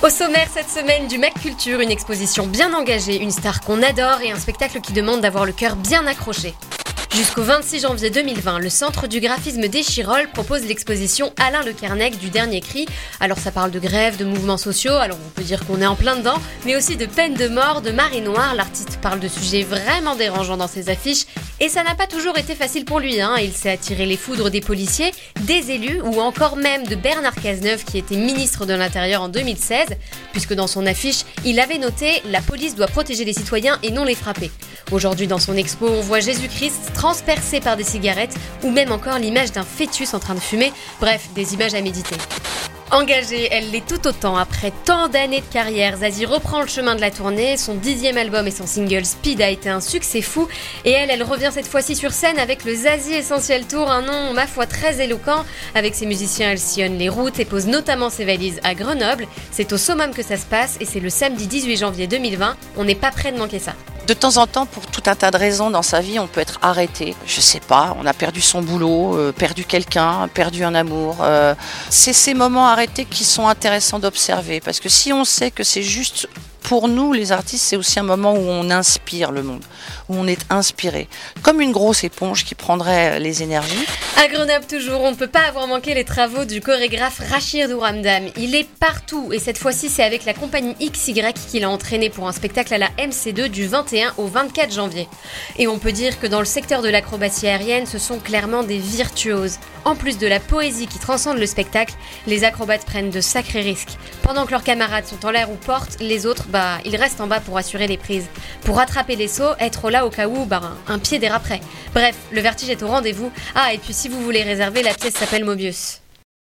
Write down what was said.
Au sommaire cette semaine du Mac Culture, une exposition bien engagée, une star qu'on adore et un spectacle qui demande d'avoir le cœur bien accroché. Jusqu'au 26 janvier 2020, le Centre du graphisme d'Échirolles propose l'exposition Alain Le Kernec du Dernier Cri. Alors ça parle de grève, de mouvements sociaux, alors on peut dire qu'on est en plein dedans, mais aussi de peine de mort, de marée noire. L'artiste parle de sujets vraiment dérangeants dans ses affiches et ça n'a pas toujours été facile pour lui. Il s'est attiré les foudres des policiers, des élus ou encore même de Bernard Cazeneuve qui était ministre de l'Intérieur en 2016, puisque dans son affiche, il avait noté « La police doit protéger les citoyens et non les frapper ». Aujourd'hui dans son expo, on voit Jésus-Christ transpercé par des cigarettes ou même encore l'image d'un fœtus en train de fumer, bref, des images à méditer. Engagée, elle l'est tout autant. Après tant d'années de carrière, Zazie reprend le chemin de la tournée. Son 10e album et son single Speed a été un succès fou. Et elle revient cette fois-ci sur scène avec le Zazie Essentiel Tour, un nom, ma foi, très éloquent. Avec ses musiciens, elle sillonne les routes et pose notamment ses valises à Grenoble. C'est au Summum que ça se passe et c'est le samedi 18 janvier 2020. On n'est pas près de manquer ça. De temps en temps, pour tout un tas de raisons dans sa vie, on peut être arrêté. Je sais pas, on a perdu son boulot, perdu quelqu'un, perdu un amour. C'est ces moments arrêtés qui sont intéressants d'observer. Parce que si on sait que c'est juste pour nous, les artistes, c'est aussi un moment où on inspire le monde, où on est inspiré. Comme une grosse éponge qui prendrait les énergies. À Grenoble toujours, on ne peut pas avoir manqué les travaux du chorégraphe Rachir Douramdam. Il est partout et cette fois-ci c'est avec la compagnie XY qu'il a entraîné pour un spectacle à la MC2 du 21 au 24 janvier. Et on peut dire que dans le secteur de l'acrobatie aérienne, ce sont clairement des virtuoses. En plus de la poésie qui transcende le spectacle, les acrobates prennent de sacrés risques. Pendant que leurs camarades sont en l'air ou portent, les autres, ils restent en bas pour assurer les prises. Pour rattraper les sauts, être là au cas où, un pied déraperait. Bref, le vertige est au rendez-vous. Ah, et puis si vous voulez réserver, la pièce s'appelle Mobius.